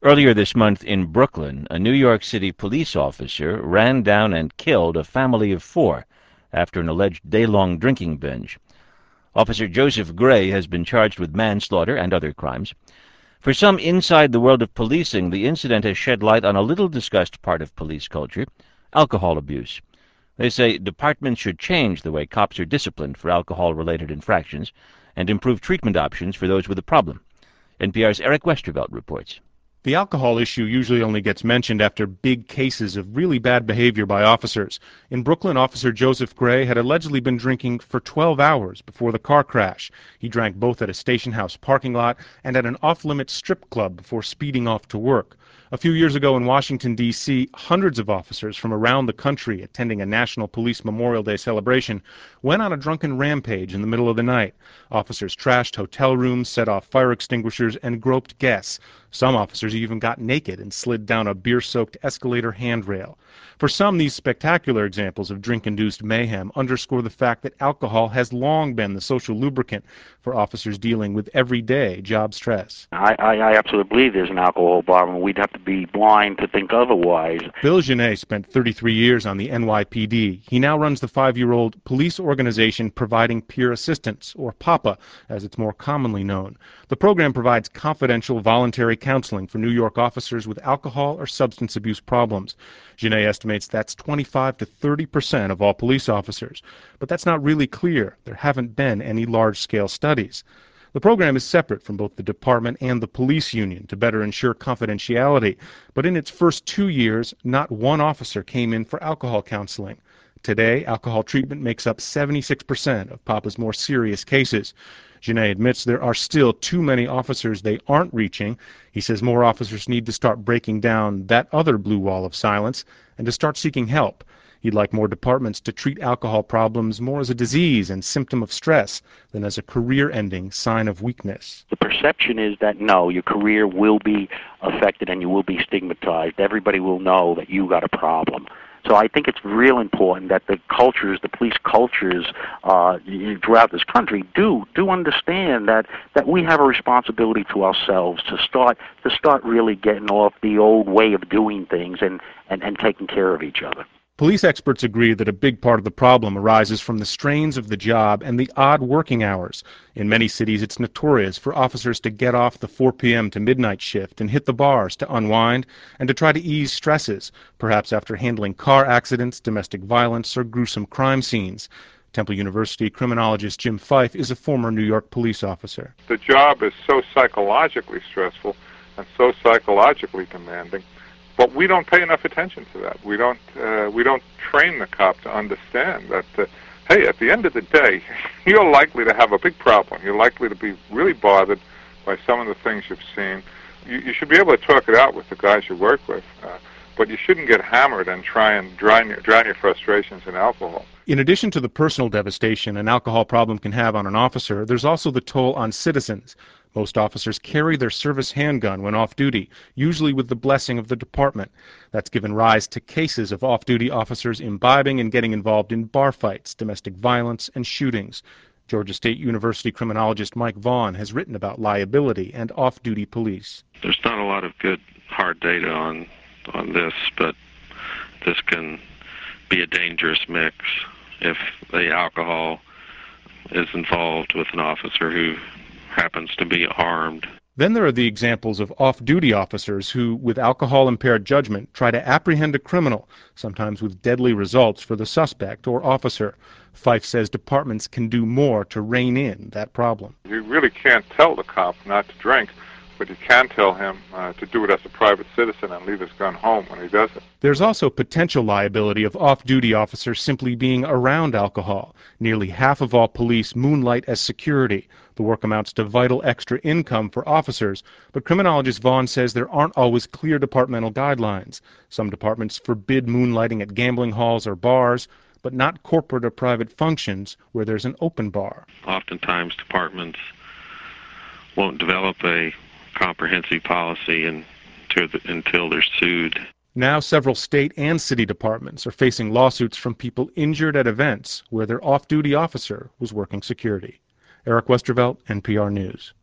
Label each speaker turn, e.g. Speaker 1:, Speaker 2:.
Speaker 1: Earlier this month in Brooklyn, a New York City police officer ran down and killed a family of four after an alleged day-long drinking binge. Officer Joseph Gray has been charged with manslaughter and other crimes. For some inside the world of policing, the incident has shed light on a little-discussed part of police culture: alcohol abuse. They say departments should change the way cops are disciplined for alcohol-related infractions and improve treatment options for those with a problem. NPR's Eric Westervelt reports.
Speaker 2: The alcohol issue usually only gets mentioned after big cases of really bad behavior by officers. In Brooklyn, Officer Joseph Gray had allegedly been drinking for 12 hours before the car crash. He drank both at a station house parking lot and at an off-limits strip club before speeding off to work. A few years ago in Washington, D.C., hundreds of officers from around the country attending a National Police Memorial Day celebration went on a drunken rampage in the middle of the night. Officers trashed hotel rooms, set off fire extinguishers, and groped guests. Some officers even got naked and slid down a beer-soaked escalator handrail. For some, these spectacular examples of drink-induced mayhem underscore the fact that alcohol has long been the social lubricant for officers dealing with everyday job stress.
Speaker 3: I absolutely believe there's an alcohol problem. We'd have to be blind to think otherwise.
Speaker 2: Bill Genet spent 33 years on the NYPD. He now runs the 5-year-old police organization Providing Peer Assistance, or PAPA, as it's more commonly known. The program provides confidential, voluntary counseling for New York officers with alcohol or substance abuse problems. Genet estimates that's 25 to 30% of all police officers. But that's not really clear. There haven't been any large-scale studies. The program is separate from both the department and the police union to better ensure confidentiality. But in its first 2 years, not one officer came in for alcohol counseling. Today, alcohol treatment makes up 76% of PAPA's more serious cases. Genet admits there are still too many officers they aren't reaching. He says more officers need to start breaking down that other blue wall of silence and to start seeking help. He'd like more departments to treat alcohol problems more as a disease and symptom of stress than as a career-ending sign of weakness.
Speaker 3: The perception is that, no, your career will be affected and you will be stigmatized. Everybody will know that you got a problem. So I think it's real important that the cultures, the police cultures throughout this country do understand that we have a responsibility to ourselves to start really getting off the old way of doing things and taking care of each other.
Speaker 2: Police experts agree that a big part of the problem arises from the strains of the job and the odd working hours. In many cities, it's notorious for officers to get off the 4 p.m. to midnight shift and hit the bars to unwind and to try to ease stresses, perhaps after handling car accidents, domestic violence, or gruesome crime scenes. Temple University criminologist Jim Fife is a former New York police officer.
Speaker 4: The job is so psychologically stressful and so psychologically demanding, but we don't pay enough attention to that. We don't train the cop to understand that, hey, at the end of the day, you're likely to have a big problem. You're likely to be really bothered by some of the things you've seen. You should be able to talk it out with the guys you work with, but you shouldn't get hammered and try and drown your frustrations in alcohol.
Speaker 2: In addition to the personal devastation an alcohol problem can have on an officer, there's also the toll on citizens. Most officers carry their service handgun when off-duty, usually with the blessing of the department. That's given rise to cases of off-duty officers imbibing and getting involved in bar fights, domestic violence, and shootings. Georgia State University criminologist Mike Vaughn has written about liability and off-duty police.
Speaker 5: There's not a lot of good hard data on this, but this can be a dangerous mix if the alcohol is involved with an officer who happens to be armed.
Speaker 2: Then there are the examples of off-duty officers who, with alcohol-impaired judgment, try to apprehend a criminal, sometimes with deadly results for the suspect or officer. Fife says departments can do more to rein in that problem.
Speaker 4: You really can't tell the cop not to drink, but you can tell him to do it as a private citizen and leave his gun home when he does it.
Speaker 2: There's also potential liability of off-duty officers simply being around alcohol. Nearly half of all police moonlight as security. The work amounts to vital extra income for officers, but criminologist Vaughn says there aren't always clear departmental guidelines. Some departments forbid moonlighting at gambling halls or bars, but not corporate or private functions where there's an open bar.
Speaker 5: Oftentimes departments won't develop a comprehensive policy until they're sued.
Speaker 2: Now several state and city departments are facing lawsuits from people injured at events where their off-duty officer was working security. Eric Westervelt, NPR News.